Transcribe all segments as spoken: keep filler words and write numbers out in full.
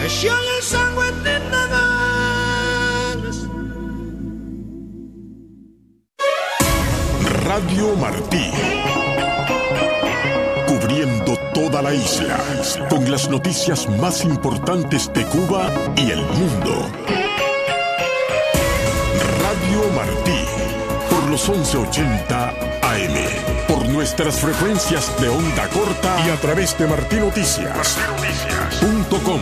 Radio Martí, cubriendo toda la isla, con las noticias más importantes de Cuba y el mundo. Radio Martí, por los once ochenta A M, por nuestras frecuencias de onda corta y a través de martinoticias punto com.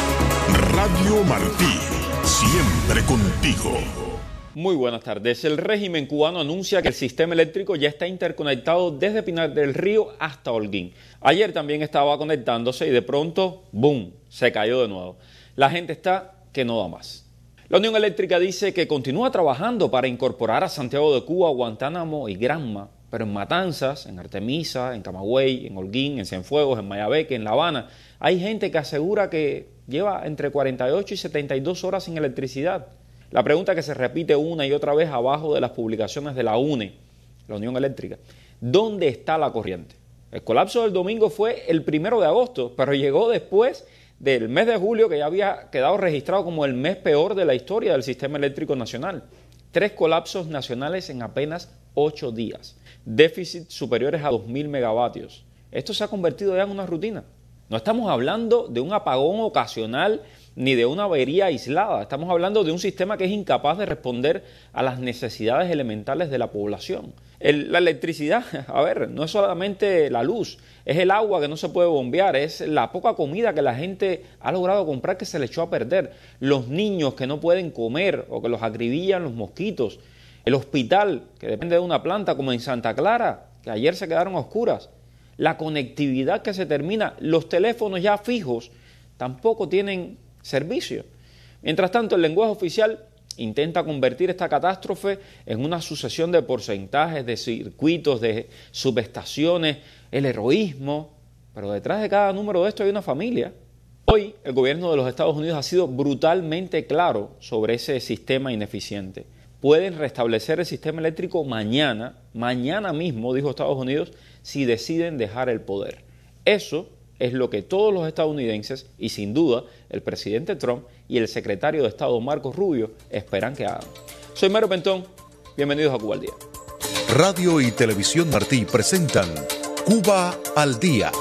Radio Martí, siempre contigo. Muy buenas tardes. El régimen cubano anuncia que el sistema eléctrico ya está interconectado desde Pinar del Río hasta Holguín. Ayer también estaba conectándose y de pronto, ¡boom!, se cayó de nuevo. La gente está que no da más. La Unión Eléctrica dice que continúa trabajando para incorporar a Santiago de Cuba, Guantánamo y Granma, pero en Matanzas, en Artemisa, en Camagüey, en Holguín, en Cienfuegos, en Mayabeque, en La Habana, hay gente que asegura que lleva entre cuarenta y ocho y setenta y dos horas sin electricidad. La pregunta que se repite una y otra vez abajo de las publicaciones de la U N E, la Unión Eléctrica: ¿dónde está la corriente? El colapso del domingo fue el primero de agosto, pero llegó después del mes de julio, que ya había quedado registrado como el mes peor de la historia del sistema eléctrico nacional. Tres colapsos nacionales en apenas ocho días. Déficits superiores a dos mil megavatios. Esto se ha convertido ya en una rutina. No estamos hablando de un apagón ocasional ni de una avería aislada. Estamos hablando de un sistema que es incapaz de responder a las necesidades elementales de la población. El, la electricidad, a ver, no es solamente la luz, es el agua que no se puede bombear, es la poca comida que la gente ha logrado comprar que se le echó a perder, los niños que no pueden comer o que los acribillan los mosquitos, el hospital que depende de una planta como en Santa Clara, que ayer se quedaron a oscuras, la conectividad que se termina, los teléfonos ya fijos tampoco tienen servicio. Mientras tanto, el lenguaje oficial intenta convertir esta catástrofe en una sucesión de porcentajes, de circuitos, de subestaciones, el heroísmo, pero detrás de cada número de esto hay una familia. Hoy el gobierno de los Estados Unidos ha sido brutalmente claro sobre ese sistema ineficiente. Pueden restablecer el sistema eléctrico mañana, mañana mismo, dijo Estados Unidos, si deciden dejar el poder. Eso es lo que todos los estadounidenses y sin duda el presidente Trump y el secretario de Estado Marco Rubio esperan que hagan. Soy Mario Pentón, bienvenidos a Cuba al Día. Radio y Televisión Martí presentan Cuba al Día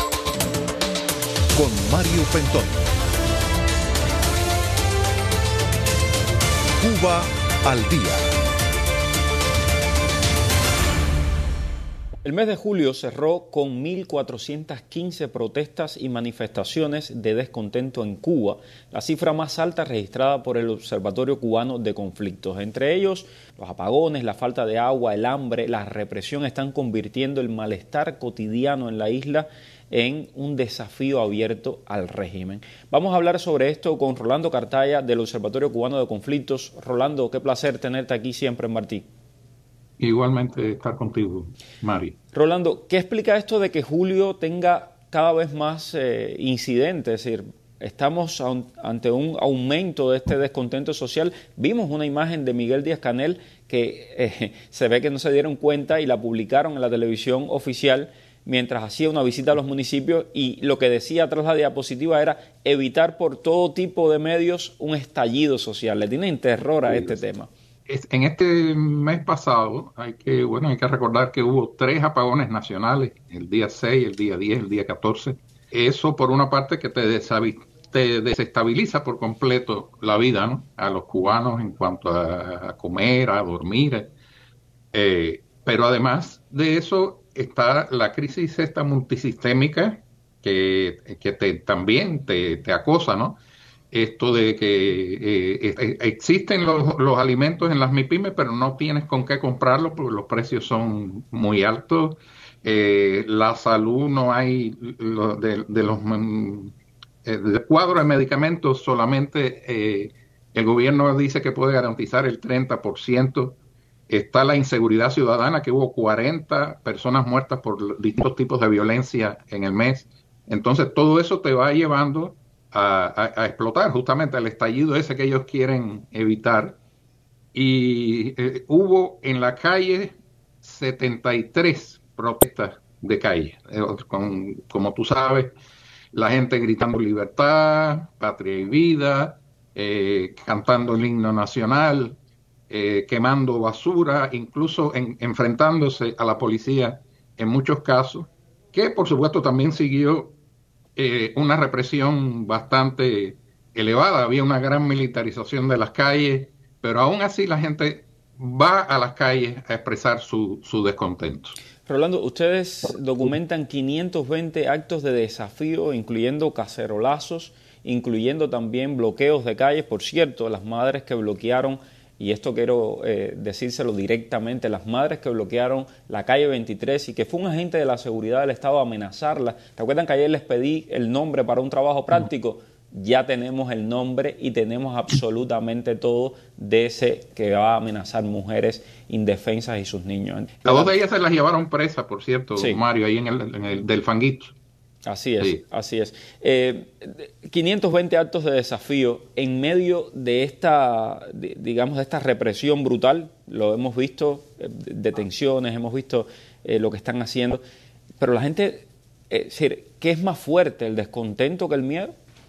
con Mario Pentón. Cuba al Día. El mes de julio cerró con mil cuatrocientas quince protestas y manifestaciones de descontento en Cuba, la cifra más alta registrada por el Observatorio Cubano de Conflictos. Entre ellos, los apagones, la falta de agua, el hambre, la represión están convirtiendo el malestar cotidiano en la isla en un desafío abierto al régimen. Vamos a hablar sobre esto con Rolando Cartaya del Observatorio Cubano de Conflictos. Rolando, qué placer tenerte aquí siempre en Martí. Igualmente estar contigo, Mari. Rolando, ¿qué explica esto de que julio tenga cada vez más eh, incidentes? Es decir, estamos ante un aumento de este descontento social. Vimos una imagen de Miguel Díaz-Canel que eh, se ve que no se dieron cuenta y la publicaron en la televisión oficial mientras hacía una visita a los municipios, y lo que decía tras la diapositiva era evitar por todo tipo de medios un estallido social. Le tienen terror a este tema. En este mes pasado hay que, bueno, hay que recordar que hubo tres apagones nacionales, el día seis, el día diez, el día catorce. Eso por una parte que te, desavi- te desestabiliza por completo la vida, ¿no?, a los cubanos en cuanto a, a comer, a dormir. Eh, pero además de eso está la crisis esta multisistémica que, que te, también te, te acosa, ¿no? Esto de que eh, eh, existen los, los alimentos en las MIPYMES, pero no tienes con qué comprarlos porque los precios son muy altos. Eh, la salud, no hay lo, de, de los mm, eh, del cuadro de medicamentos, solamente eh, el gobierno dice que puede garantizar el treinta por ciento. Está la inseguridad ciudadana, que hubo cuarenta personas muertas por distintos tipos de violencia en el mes. Entonces todo eso te va llevando A, a, a explotar justamente el estallido ese que ellos quieren evitar. Y eh, hubo en la calle setenta y tres protestas de calle. Eh, con, como tú sabes, la gente gritando libertad, patria y vida, eh, cantando el himno nacional, eh, quemando basura, incluso en, enfrentándose a la policía en muchos casos, que por supuesto también siguió eh, una represión bastante elevada. Había una gran militarización de las calles, pero aún así la gente va a las calles a expresar su, su descontento. Rolando, ustedes documentan quinientos veinte actos de desafío, incluyendo cacerolazos, incluyendo también bloqueos de calles. Por cierto, las madres que bloquearon, y esto quiero eh, decírselo directamente, las madres que bloquearon la calle veintitrés y que fue un agente de la seguridad del Estado a amenazarlas. ¿Recuerdan que ayer les pedí el nombre para un trabajo práctico? Ya tenemos el nombre y tenemos absolutamente todo de ese que va a amenazar mujeres indefensas y sus niños. Las dos de ellas se las llevaron presas, por cierto, sí. Mario, ahí en el, en el del Fanguito. Así es, sí. así es. Eh, quinientos veinte actos de desafío en medio de esta, digamos, de esta represión brutal. Lo hemos visto, eh, detenciones, hemos visto eh, lo que están haciendo. Pero la gente, eh, es decir, ¿qué es más fuerte, el descontento que el miedo?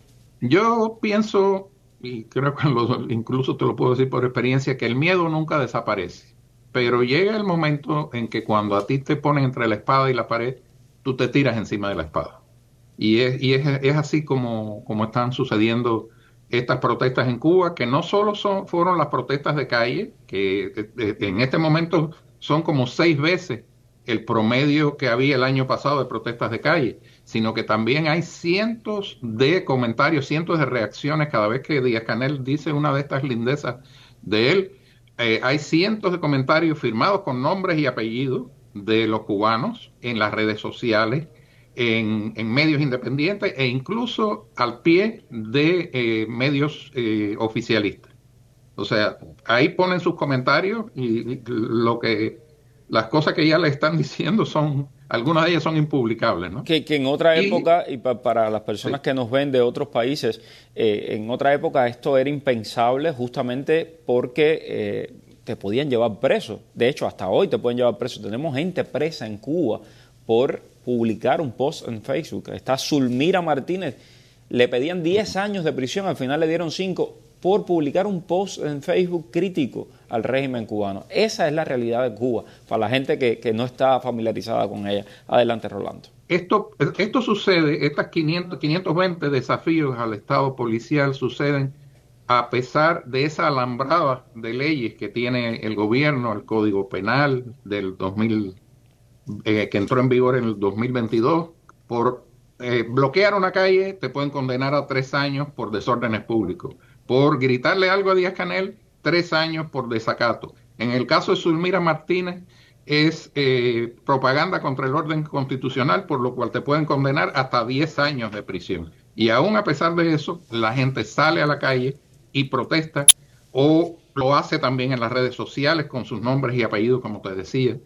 Yo pienso, y creo que lo, incluso te lo puedo decir por experiencia, que el miedo nunca desaparece. Pero llega el momento en que cuando a ti te ponen entre la espada y la pared, tú te tiras encima de la espada. Y es, y es, es así como, como están sucediendo estas protestas en Cuba, que no solo son, fueron las protestas de calle, que en este momento son como seis veces el promedio que había el año pasado de protestas de calle, sino que también hay cientos de comentarios, cientos de reacciones cada vez que Díaz-Canel dice una de estas lindezas de él. Eh, hay cientos de comentarios firmados con nombres y apellidos de los cubanos en las redes sociales, en, en medios independientes e incluso al pie de eh, medios eh, oficialistas. O sea, ahí ponen sus comentarios y, y lo que las cosas que ya le están diciendo son, algunas de ellas son impublicables, ¿no? Que, que en otra y, época, y pa, para las personas sí. que nos ven de otros países, eh, en otra época esto era impensable justamente porque eh, te podían llevar preso. De hecho, hasta hoy te pueden llevar preso. Tenemos gente presa en Cuba por publicar un post en Facebook. Está Zulmira Martínez, le pedían diez años de prisión, al final le dieron cinco por publicar un post en Facebook crítico al régimen cubano. Esa es la realidad de Cuba, para la gente que, que no está familiarizada con ella. Adelante, Rolando. Esto, esto sucede, estas quinientos, quinientos veinte desafíos al Estado policial suceden a pesar de esa alambrada de leyes que tiene el gobierno, el Código Penal del dos mil, eh, que entró en vigor en el dos mil veintidós, por eh, bloquear una calle te pueden condenar a tres años por desórdenes públicos. Por gritarle algo a Díaz-Canel, tres años por desacato. En el caso de Zulmira Martínez, es eh, propaganda contra el orden constitucional, por lo cual te pueden condenar hasta diez años de prisión. Y aún a pesar de eso, la gente sale a la calle y protesta, o lo hace también en las redes sociales con sus nombres y apellidos, como te decía.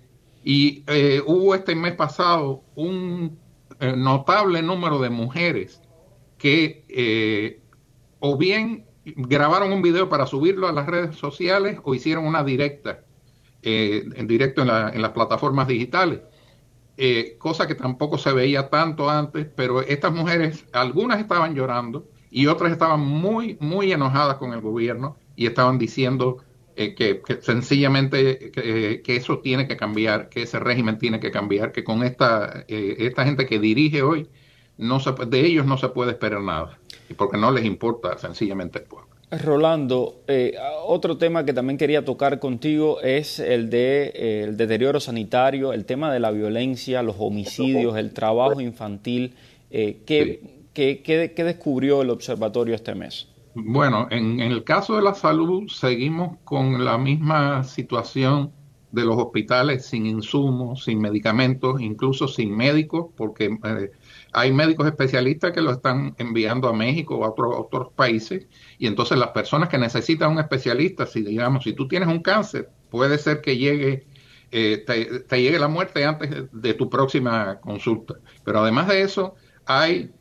Y eh, hubo este mes pasado un eh, notable número de mujeres que eh, o bien grabaron un video para subirlo a las redes sociales o hicieron una directa, eh, en directo en, la, en las plataformas digitales, eh, cosa que tampoco se veía tanto antes, pero estas mujeres, algunas estaban llorando y otras estaban muy, muy enojadas con el gobierno y estaban diciendo eh, que, que sencillamente que, que eso tiene que cambiar, que ese régimen tiene que cambiar, que con esta, eh, esta gente que dirige hoy, no se, de ellos no se puede esperar nada, porque no les importa sencillamente el pueblo. Rolando, eh, otro tema que también quería tocar contigo es el de eh, el deterioro sanitario, el tema de la violencia, los homicidios, el trabajo infantil. Eh, ¿qué, sí. ¿qué, qué, ¿Qué descubrió el observatorio este mes? Bueno, en, en el caso de la salud seguimos con la misma situación de los hospitales sin insumos, sin medicamentos, incluso sin médicos, porque eh, hay médicos especialistas que lo están enviando a México o a otros, otros países, y entonces las personas que necesitan un especialista, si digamos, si tú tienes un cáncer, puede ser que llegue, eh, te, te llegue la muerte antes de tu próxima consulta. Pero además de eso, hay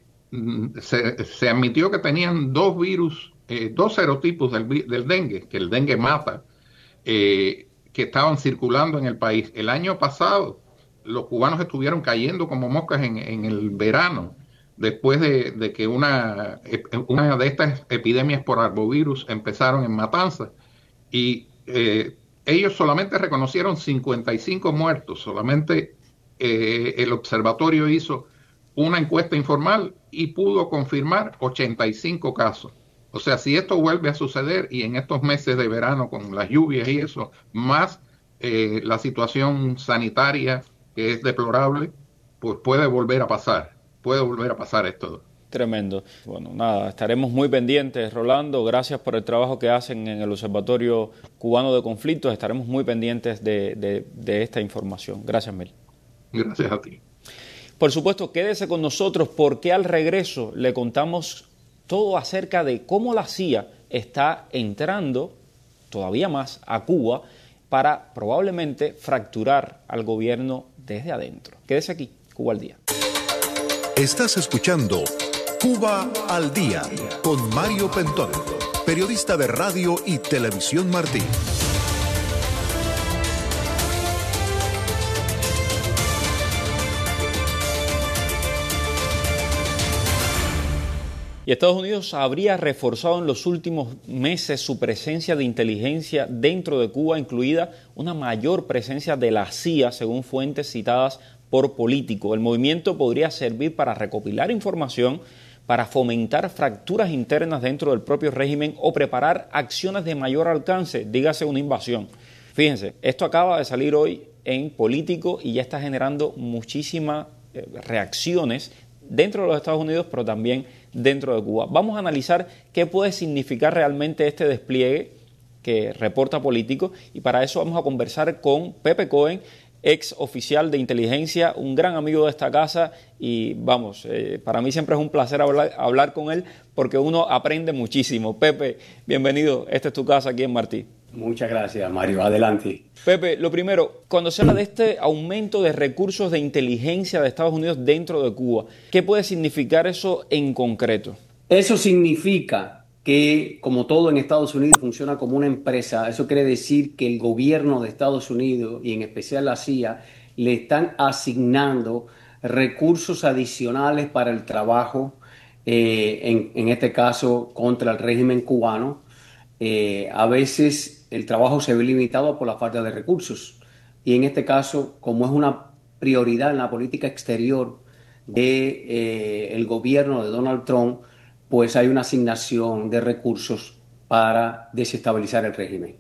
se, se admitió que tenían dos virus, eh, dos serotipos del, del dengue, que el dengue mata, eh, que estaban circulando en el país. El año pasado los cubanos estuvieron cayendo como moscas en, en el verano después de, de que una, una de estas epidemias por arbovirus empezaron en Matanzas, y eh, ellos solamente reconocieron cincuenta y cinco muertos, solamente eh, el observatorio hizo una encuesta informal y pudo confirmar ochenta y cinco casos. O sea, si esto vuelve a suceder y en estos meses de verano con las lluvias y eso, más eh, la situación sanitaria que es deplorable, pues puede volver a pasar, puede volver a pasar esto. Tremendo. Bueno, nada, estaremos muy pendientes, Rolando. Gracias por el trabajo que hacen en el Observatorio Cubano de Conflictos. Estaremos muy pendientes de, de, de esta información. Gracias, Mel. Gracias a ti. Por supuesto, quédese con nosotros porque al regreso le contamos todo acerca de cómo la C I A está entrando todavía más a Cuba para probablemente fracturar al gobierno desde adentro. Quédese aquí, Cuba al Día. Estás escuchando Cuba al Día con Mario Pentón, periodista de Radio y Televisión Martí. Y Estados Unidos habría reforzado en los últimos meses su presencia de inteligencia dentro de Cuba, incluida una mayor presencia de la C I A, según fuentes citadas por Político. El movimiento podría servir para recopilar información, para fomentar fracturas internas dentro del propio régimen o preparar acciones de mayor alcance, dígase una invasión. Fíjense, esto acaba de salir hoy en Político y ya está generando muchísimas eh, reacciones dentro de los Estados Unidos, pero también dentro de Cuba. Vamos a analizar qué puede significar realmente este despliegue que reporta Político, y para eso vamos a conversar con Pepe Cohen, ex oficial de inteligencia, un gran amigo de esta casa, y vamos, eh, para mí siempre es un placer hablar, hablar con él porque uno aprende muchísimo. Pepe, bienvenido, esta es tu casa aquí en Martí. Muchas gracias, Mario. Adelante. Pepe, lo primero, cuando se habla de este aumento de recursos de inteligencia de Estados Unidos dentro de Cuba, ¿qué puede significar eso en concreto? Eso significa que, como todo en Estados Unidos funciona como una empresa, eso quiere decir que el gobierno de Estados Unidos, y en especial la C I A, le están asignando recursos adicionales para el trabajo, eh, en, en este caso contra el régimen cubano. Eh, a veces el trabajo se ve limitado por la falta de recursos, y en este caso, como es una prioridad en la política exterior del de, eh, gobierno de Donald Trump, pues hay una asignación de recursos para desestabilizar el régimen.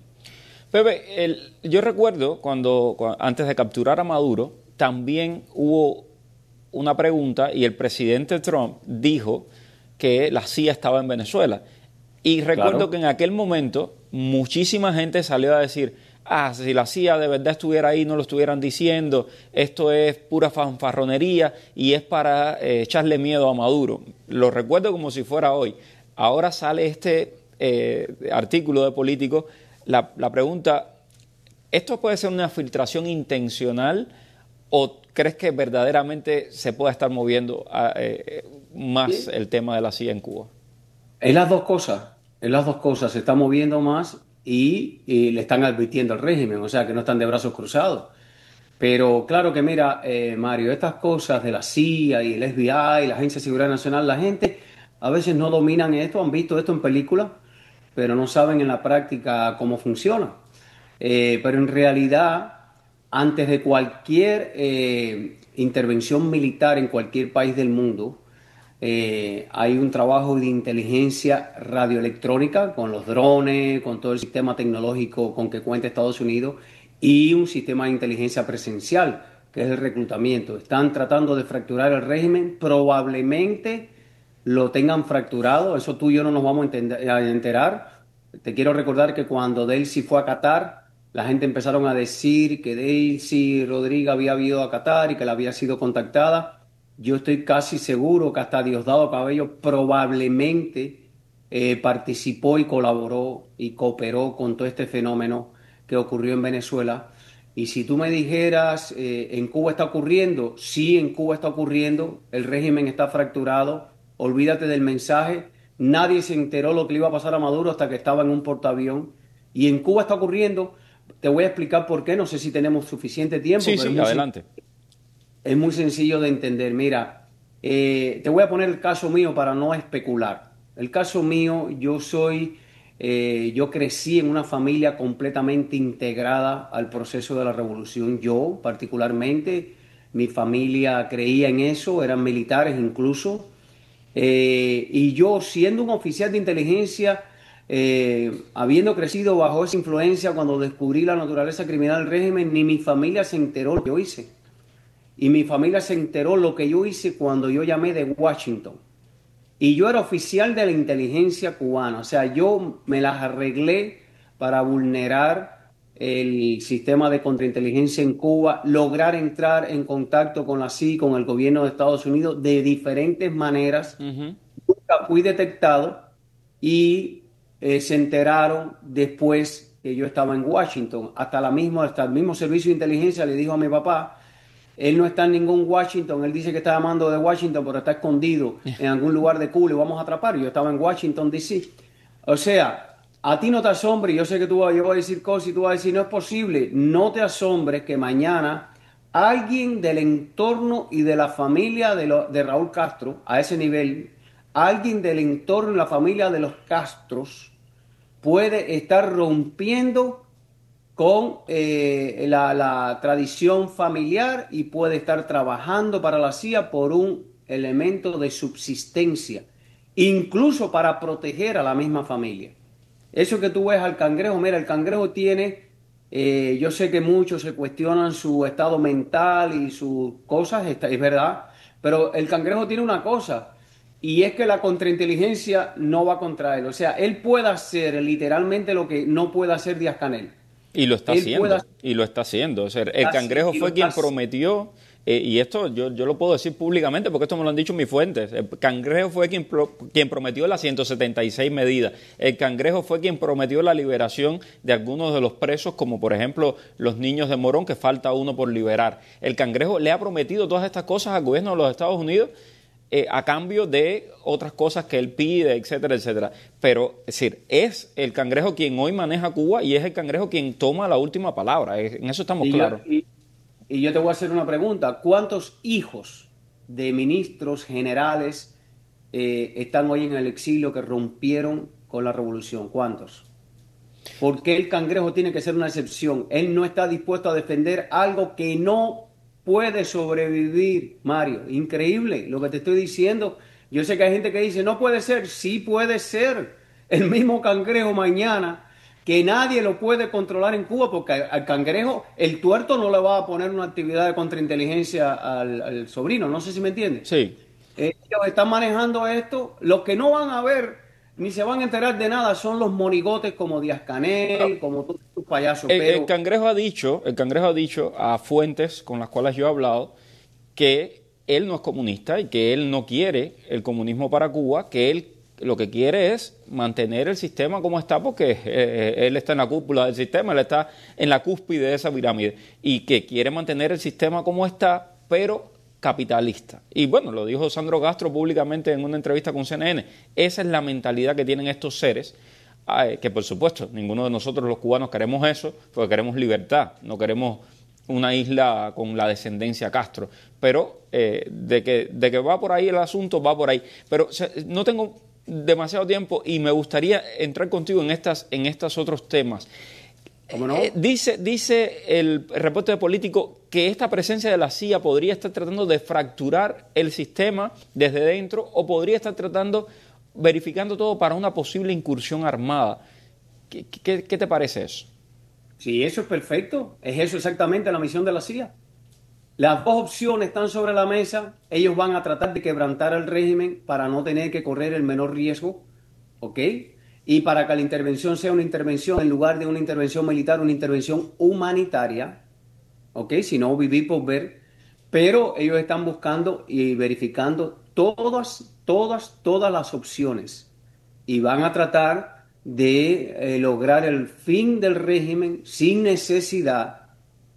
Pepe, el, yo recuerdo cuando, cuando antes de capturar a Maduro, también hubo una pregunta y el presidente Trump dijo que la C I A estaba en Venezuela. Y recuerdo claro. que en aquel momento muchísima gente salió a decir, ah, si la C I A de verdad estuviera ahí no lo estuvieran diciendo, esto es pura fanfarronería y es para eh, echarle miedo a Maduro. Lo recuerdo como si fuera hoy. Ahora sale este eh, artículo de Político, la, la pregunta, ¿esto puede ser una filtración intencional o crees que verdaderamente se puede estar moviendo a, eh, más ¿Sí? el tema de la C I A en Cuba? Es las dos cosas, es las dos cosas, se está moviendo más y, y le están advirtiendo al régimen, o sea que no están de brazos cruzados. Pero claro que mira, eh, Mario, estas cosas de la C I A y el F B I y la Agencia de Seguridad Nacional, la gente a veces no dominan esto, han visto esto en películas, pero no saben en la práctica cómo funciona. Eh, pero en realidad, antes de cualquier eh, intervención militar en cualquier país del mundo, Eh, hay un trabajo de inteligencia radioelectrónica con los drones, con todo el sistema tecnológico con que cuenta Estados Unidos, y un sistema de inteligencia presencial, que es el reclutamiento. Están tratando de fracturar el régimen, probablemente lo tengan fracturado, eso tú y yo no nos vamos a, entender, a enterar. Te quiero recordar que cuando Delcy fue a Qatar, la gente empezaron a decir que Delcy Rodríguez había ido a Qatar y que la había sido contactada. Yo estoy casi seguro que hasta Diosdado Cabello probablemente eh, participó y colaboró y cooperó con todo este fenómeno que ocurrió en Venezuela. Y si tú me dijeras, eh, ¿en Cuba está ocurriendo? Sí, en Cuba está ocurriendo, el régimen está fracturado, olvídate del mensaje, nadie se enteró lo que le iba a pasar a Maduro hasta que estaba en un portaavión. Y en Cuba está ocurriendo, te voy a explicar por qué, no sé si tenemos suficiente tiempo. Sí, pero sí, adelante. Es muy sencillo de entender. Mira, Eh, te voy a poner el caso mío para no especular. El caso mío, yo soy, eh, yo crecí en una familia completamente integrada al proceso de la revolución. Yo, particularmente, mi familia creía en eso, eran militares incluso. Eh, y yo, siendo un oficial de inteligencia, eh, habiendo crecido bajo esa influencia, cuando descubrí la naturaleza criminal del régimen, ni mi familia se enteró lo que yo hice. Y mi familia se enteró lo que yo hice cuando yo llamé de Washington. Y yo era oficial de la inteligencia cubana. O sea, yo me las arreglé para vulnerar el sistema de contrainteligencia en Cuba, lograr entrar en contacto con la C I A, con el gobierno de Estados Unidos de diferentes maneras. Uh-huh. Nunca fui detectado y eh, se enteraron después que yo estaba en Washington. Hasta, la misma, hasta el mismo servicio de inteligencia le dijo a mi papá: él no está en ningún Washington, él dice que está llamando de Washington, pero está escondido en algún lugar de Cuba y vamos a atrapar. Yo estaba en Washington, D C O sea, a ti no te asombres, yo sé que tú vas, yo voy a decir cosas y tú vas a decir, no es posible. No te asombres que mañana alguien del entorno y de la familia de, lo, de Raúl Castro, a ese nivel, alguien del entorno y la familia de los Castros puede estar rompiendo con eh, la, la tradición familiar y puede estar trabajando para la C I A por un elemento de subsistencia, incluso para proteger a la misma familia. Eso que tú ves al cangrejo, mira, el cangrejo tiene, eh, yo sé que muchos se cuestionan su estado mental y sus cosas, es verdad, pero el cangrejo tiene una cosa, y es que la contrainteligencia no va contra él. O sea, él puede hacer literalmente lo que no puede hacer Díaz-Canel. Y lo está haciendo, pueda... y lo está haciendo. O sea, el cangrejo fue quien prometió, eh, y esto yo, yo lo puedo decir públicamente porque esto me lo han dicho mis fuentes. El cangrejo fue quien, pro, quien prometió las ciento setenta y seis medidas. El cangrejo fue quien prometió la liberación de algunos de los presos, como por ejemplo los niños de Morón, que falta uno por liberar. El cangrejo le ha prometido todas estas cosas al gobierno de los Estados Unidos, Eh, a cambio de otras cosas que él pide, etcétera, etcétera. Pero, es decir, es el cangrejo quien hoy maneja Cuba y es el cangrejo quien toma la última palabra. En eso estamos y claros. Yo, y, y yo te voy a hacer una pregunta. ¿Cuántos hijos de ministros generales eh, están hoy en el exilio que rompieron con la revolución? ¿Cuántos? ¿Por qué el cangrejo tiene que ser una excepción? Él no está dispuesto a defender algo que no puede sobrevivir, Mario. Increíble lo que te estoy diciendo. Yo sé que hay gente que dice, no puede ser. Sí puede ser. El mismo cangrejo mañana, que nadie lo puede controlar en Cuba, porque al cangrejo, el tuerto no le va a poner una actividad de contrainteligencia al, al sobrino. No sé si me entiendes. Sí. Ellos están manejando esto. Los que no van a ver ni se van a enterar de nada son los monigotes como Díaz-Canel, como todos tus payasos. El, pero... el cangrejo ha dicho, el cangrejo ha dicho a fuentes con las cuales yo he hablado que él no es comunista y que él no quiere el comunismo para Cuba, que él lo que quiere es mantener el sistema como está, porque eh, él está en la cúpula del sistema, él está en la cúspide de esa pirámide, y que quiere mantener el sistema como está, pero capitalista. Y bueno, lo dijo Sandro Castro públicamente en una entrevista con C N N. Esa es la mentalidad que tienen estos seres, eh, que por supuesto ninguno de nosotros los cubanos queremos eso, porque queremos libertad, no queremos una isla con la descendencia Castro, pero eh, de, que, de que va por ahí el asunto, va por ahí. Pero o sea, no tengo demasiado tiempo y me gustaría entrar contigo en estas, en estos otros temas. ¿Cómo no? Eh, dice, dice el reporte de Político que esta presencia de la C I A podría estar tratando de fracturar el sistema desde dentro, o podría estar tratando, verificando todo para una posible incursión armada. ¿Qué, qué, qué te parece eso? Sí, eso es perfecto. Es eso exactamente la misión de la C I A. Las dos opciones están sobre la mesa. Ellos van a tratar de quebrantar el régimen para no tener que correr el menor riesgo, ¿ok? Y para que la intervención sea una intervención, en lugar de una intervención militar, una intervención humanitaria, ¿ok? Si no, vivir por ver. Pero ellos están buscando y verificando todas, todas, todas las opciones. Y van a tratar de eh, lograr el fin del régimen sin necesidad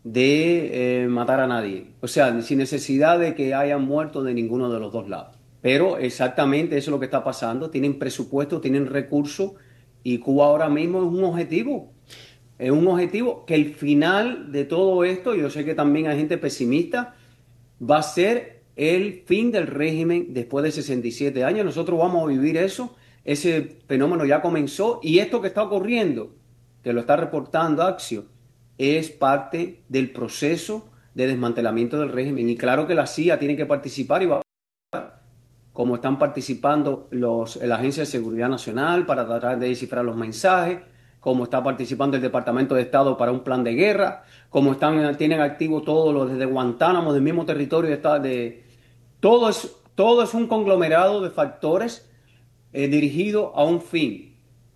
de eh, matar a nadie. O sea, sin necesidad de que hayan muerto de ninguno de los dos lados. Pero exactamente eso es lo que está pasando. Tienen presupuesto, tienen recursos, y Cuba ahora mismo es un objetivo. Es un objetivo que el final de todo esto, yo sé que también hay gente pesimista, va a ser el fin del régimen después de sesenta y siete años. Nosotros vamos a vivir eso. Ese fenómeno ya comenzó y esto que está ocurriendo, que lo está reportando Axios, es parte del proceso de desmantelamiento del régimen. Y claro que la C I A tiene que participar y va a como están participando los, la Agencia de Seguridad Nacional para tratar de descifrar los mensajes, como está participando el Departamento de Estado para un plan de guerra, como están, tienen activo todo lo desde Guantánamo, del mismo territorio de, de todo es, todo es un conglomerado de factores eh, dirigido a un fin: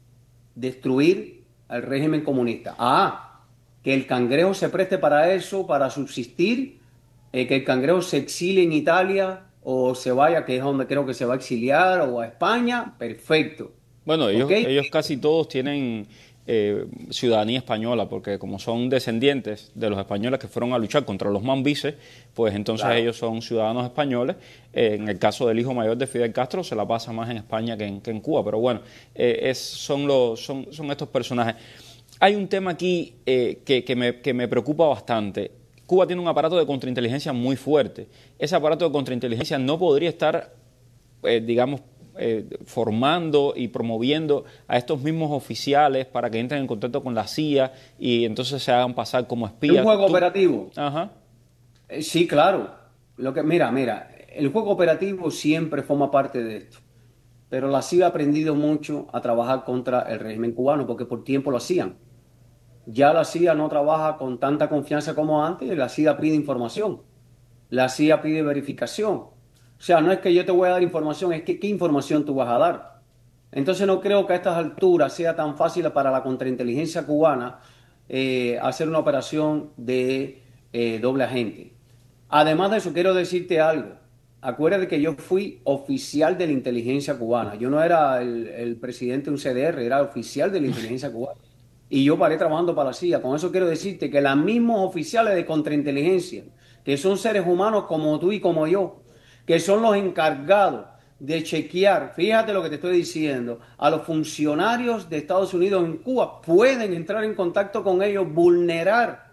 destruir al régimen comunista. Ah, que el Cangrejo se preste para eso, para subsistir, eh, que el Cangrejo se exilie en Italia o se vaya, que es donde creo que se va a exiliar, o a España, perfecto. Bueno, ellos, ¿Okay? ellos casi todos tienen eh, ciudadanía española, porque como son descendientes de los españoles que fueron a luchar contra los mambises, pues entonces claro, ellos son ciudadanos españoles. Eh, en el caso del hijo mayor de Fidel Castro se la pasa más en España que en, que en Cuba, pero bueno, eh, es, son, los, son, son estos personajes. Hay un tema aquí eh, que, que, me, que me preocupa bastante. Cuba tiene un aparato de contrainteligencia muy fuerte. Ese aparato de contrainteligencia no podría estar, eh, digamos, eh, formando y promoviendo a estos mismos oficiales para que entren en contacto con la C I A y entonces se hagan pasar como espías. ¿Un juego ¿Tú? operativo? Ajá. Eh, sí, claro. Lo que, mira, mira, el juego operativo siempre forma parte de esto. Pero la C I A ha aprendido mucho a trabajar contra el régimen cubano porque por tiempo lo hacían. Ya la C I A no trabaja con tanta confianza como antes. La C I A pide información, la C I A pide verificación. O sea, no es que yo te voy a dar información, es que qué información tú vas a dar. Entonces no creo que a estas alturas sea tan fácil para la contrainteligencia cubana eh, hacer una operación de eh, doble agente. Además de eso, quiero decirte algo. Acuérdate que yo fui oficial de la inteligencia cubana. Yo no era el, el presidente de un C D R, era oficial de la inteligencia cubana. Y yo paré trabajando para la C I A. Con eso quiero decirte que los mismos oficiales de contrainteligencia, que son seres humanos como tú y como yo, que son los encargados de chequear, fíjate lo que te estoy diciendo, a los funcionarios de Estados Unidos en Cuba, pueden entrar en contacto con ellos, vulnerar,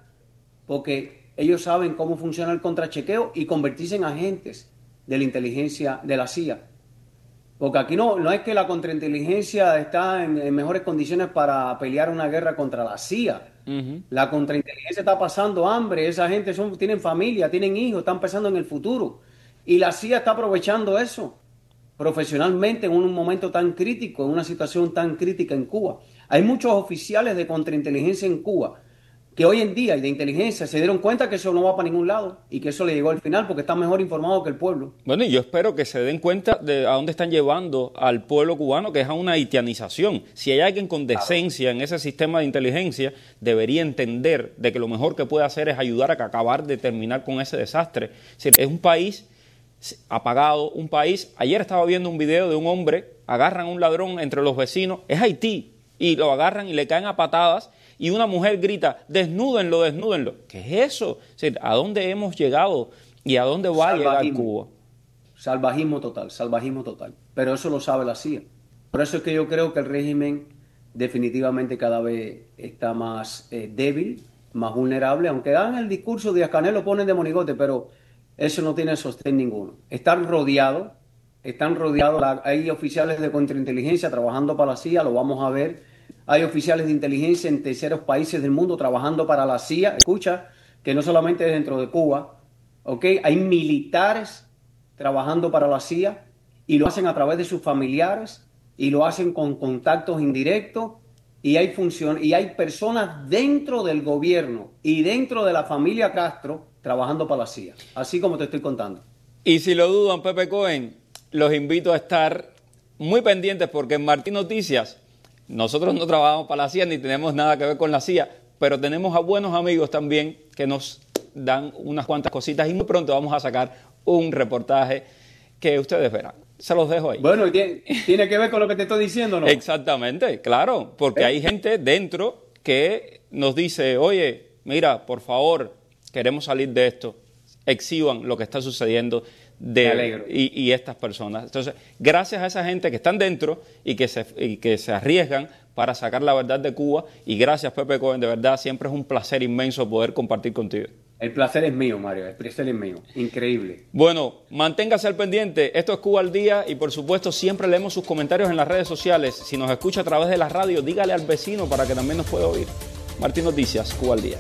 porque ellos saben cómo funciona el contrachequeo y convertirse en agentes de la inteligencia de la C I A. Porque aquí no, no es que la contrainteligencia está en, en mejores condiciones para pelear una guerra contra la C I A. Uh-huh. La contrainteligencia está pasando hambre, esa gente son, tienen familia, tienen hijos, están pensando en el futuro. Y la C I A está aprovechando eso profesionalmente en un momento tan crítico, en una situación tan crítica en Cuba. Hay muchos oficiales de contrainteligencia en Cuba que hoy en día y de inteligencia se dieron cuenta que eso no va para ningún lado y que eso le llegó al final porque están mejor informados que el pueblo. Bueno, y yo espero que se den cuenta de a dónde están llevando al pueblo cubano, que es a una haitianización. Si hay alguien con decencia en ese sistema de inteligencia, debería entender de que lo mejor que puede hacer es ayudar a acabar de terminar con ese desastre. Es decir, es un país apagado, un país... Ayer estaba viendo un video de un hombre, agarran a un ladrón entre los vecinos, es Haití, y lo agarran y le caen a patadas, y una mujer grita, desnúdenlo, desnúdenlo. ¿Qué es eso? Es decir, ¿a dónde hemos llegado y a dónde va a llegar Cuba? Salvajismo total, salvajismo total. Pero eso lo sabe la C I A. Por eso es que yo creo que el régimen definitivamente cada vez está más eh, débil, más vulnerable, aunque dan el discurso de Canel lo ponen de monigote, pero eso no tiene sostén ninguno. Están rodeados, están rodeados, hay oficiales de contrainteligencia trabajando para la C I A, lo vamos a ver. Hay oficiales de inteligencia en terceros países del mundo trabajando para la C I A. Escucha, que no solamente dentro de Cuba, ¿ok? Hay militares trabajando para la C I A y lo hacen a través de sus familiares y lo hacen con contactos indirectos y hay función, y hay personas dentro del gobierno y dentro de la familia Castro trabajando para la C I A, así como te estoy contando. Y si lo dudan, Pepe Cohen, los invito a estar muy pendientes porque en Martín Noticias nosotros no trabajamos para la C I A ni tenemos nada que ver con la C I A, pero tenemos a buenos amigos también que nos dan unas cuantas cositas y muy pronto vamos a sacar un reportaje que ustedes verán. Se los dejo ahí. Bueno, ¿tiene, ¿tiene que ver con lo que te estoy diciendo, no? Exactamente, claro, porque ¿Eh? hay gente dentro que nos dice, oye, mira, por favor, queremos salir de esto, exhiban lo que está sucediendo de, y, y estas personas. Entonces, gracias a esa gente que están dentro y que se, y que se arriesgan para sacar la verdad de Cuba, y gracias, Pepe Cohen, de verdad, siempre es un placer inmenso poder compartir contigo. El placer es mío, Mario, el placer es mío. Increíble. Bueno, manténgase al pendiente. Esto es Cuba al Día y, por supuesto, siempre leemos sus comentarios en las redes sociales. Si nos escucha a través de la radio, dígale al vecino para que también nos pueda oír. Martín Noticias, Cuba al Día.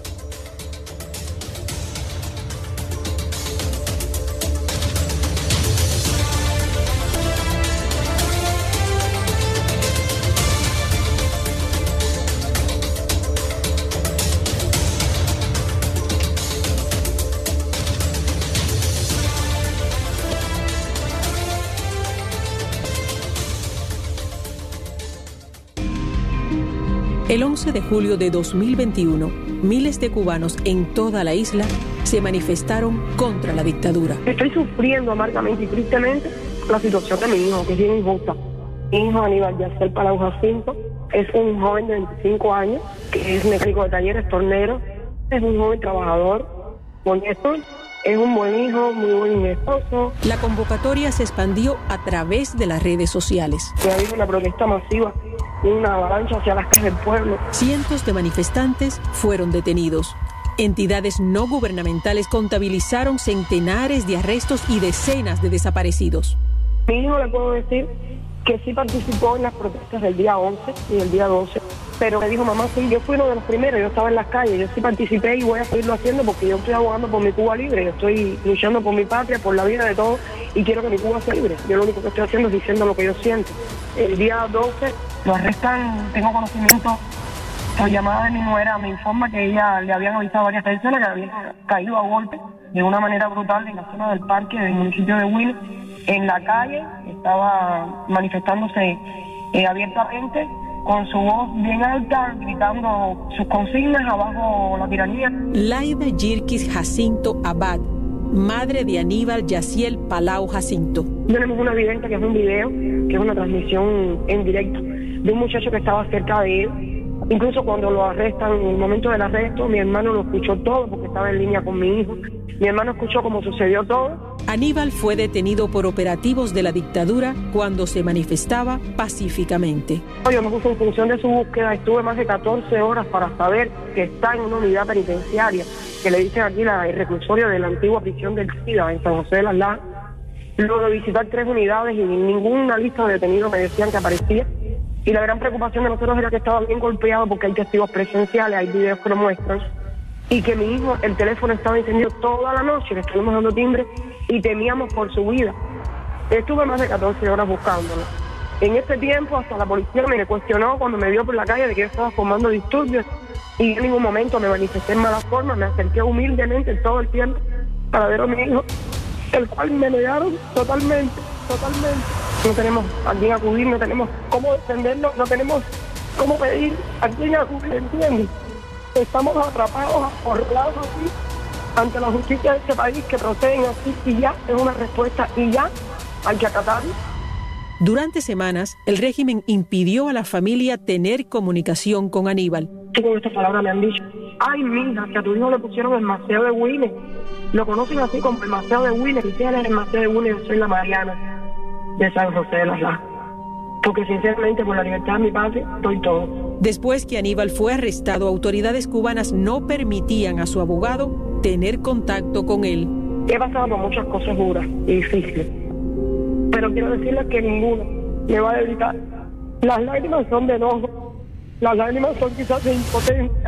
El once de julio de dos mil veintiuno, miles de cubanos en toda la isla se manifestaron contra la dictadura. Estoy sufriendo amargamente y tristemente la situación de mi hijo, que es bien injusta. Mi hijo Aníbal Yaciel Palau Jacinto es un joven de veinticinco años, que es mecánico de talleres, tornero, es un joven trabajador, honesto, es un buen hijo, muy buen esposo. La convocatoria se expandió a través de las redes sociales. Se ha habido una protesta masiva, una avalancha hacia las calles del pueblo. Cientos de manifestantes fueron detenidos. Entidades no gubernamentales contabilizaron centenares de arrestos y decenas de desaparecidos. Mi hijo, le puedo decir que sí participó en las protestas del día once y del día doce, pero me dijo, mamá, sí, yo fui uno de los primeros, yo estaba en las calles, yo sí participé y voy a seguirlo haciendo porque yo estoy abogando por mi Cuba libre, yo estoy luchando por mi patria, por la vida de todos y quiero que mi Cuba sea libre. Yo lo único que estoy haciendo es diciendo lo que yo siento. El día doce lo arrestan, tengo conocimiento, la llamada de mi nuera me informa que ella le habían avisado a varias personas que habían caído a golpe de una manera brutal en la zona del parque del municipio de Huila, en la calle, estaba manifestándose eh, abiertamente, con su voz bien alta, gritando sus consignas abajo la tiranía. Laida Yirkis Jacinto Abad, madre de Aníbal Yaciel Palau Jacinto. Tenemos una evidencia que es un video, que es una transmisión en directo de un muchacho que estaba cerca de él. Incluso cuando lo arrestan, en el momento del arresto, mi hermano lo escuchó todo porque estaba en línea con mi hijo. Mi hermano escuchó cómo sucedió todo. Aníbal fue detenido por operativos de la dictadura cuando se manifestaba pacíficamente. Yo me puse en función de su búsqueda, estuve más de catorce horas para saber que está en una unidad penitenciaria, que le dicen aquí la, el reclusorio de la antigua prisión del SIDA en San José de las Lajas. Luego de visitar tres unidades y ninguna lista de detenidos me decían que aparecía. Y la gran preocupación de nosotros era que estaba bien golpeado porque hay testigos presenciales, hay videos que lo muestran, y que mi hijo, el teléfono estaba encendido toda la noche, le estuvimos dando timbre y temíamos por su vida. Estuve más de catorce horas buscándolo. En ese tiempo hasta la policía me cuestionó cuando me vio por la calle de que yo estaba formando disturbios y en ningún momento me manifesté en mala forma, me acerqué humildemente todo el tiempo para ver a mi hijo, el cual me negaron totalmente, totalmente. No tenemos a quién acudir, no tenemos cómo defendernos, no tenemos cómo pedir a quién acudir, ¿entiendes? Estamos atrapados, acorralados así, ante la justicia de este país que proceden así y ya es una respuesta y ya hay que acatarlo. Durante semanas, el régimen impidió a la familia tener comunicación con Aníbal. Con estas palabras me han dicho, ay, mija, que a tu hijo le pusieron el Maceo de Huila. Lo conocen así como el Maceo de Huila, y si él es el Maceo de Huila, yo soy la Mariana de San José de las Lajas. Porque sinceramente por la libertad de mi patria doy todo. Después que Aníbal fue arrestado, autoridades cubanas no permitían a su abogado tener contacto con él. He pasado por muchas cosas duras y difíciles, pero quiero decirles que ninguno me va a evitar. Las lágrimas son de enojo, las lágrimas son quizás de impotencia,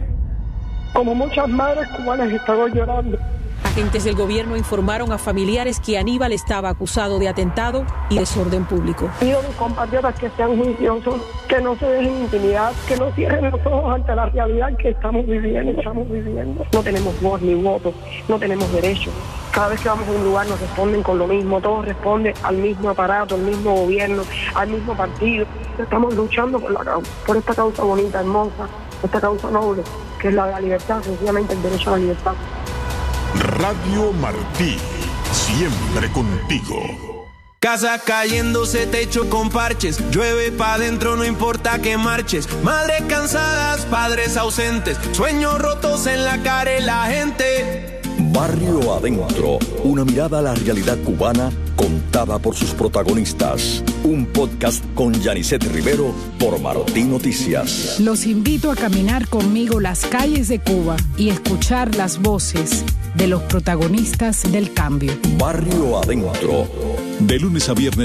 como muchas madres cubanas están hoy llorando. Agentes del gobierno informaron a familiares que Aníbal estaba acusado de atentado y desorden público. Pido a mis compatriotas que sean juiciosos, que no se dejen intimidar, que no cierren los ojos ante la realidad que estamos viviendo, estamos viviendo. No tenemos voz ni voto, no tenemos derecho. Cada vez que vamos a un lugar nos responden con lo mismo, todos responden al mismo aparato, al mismo gobierno, al mismo partido. Estamos luchando por la causa, por esta causa bonita, hermosa, esta causa noble, que es la de la libertad, sencillamente el derecho a la libertad. Radio Martí, siempre contigo. Casa cayéndose, techo con parches, llueve pa' dentro, no importa que marches. Madres cansadas, padres ausentes, sueños rotos en la cara de la gente. Barrio Adentro, una mirada a la realidad cubana contada por sus protagonistas. Un podcast con Yanisset Rivero por Martí Noticias. Los invito a caminar conmigo las calles de Cuba y escuchar las voces de los protagonistas del cambio. Barrio Adentro. De lunes a viernes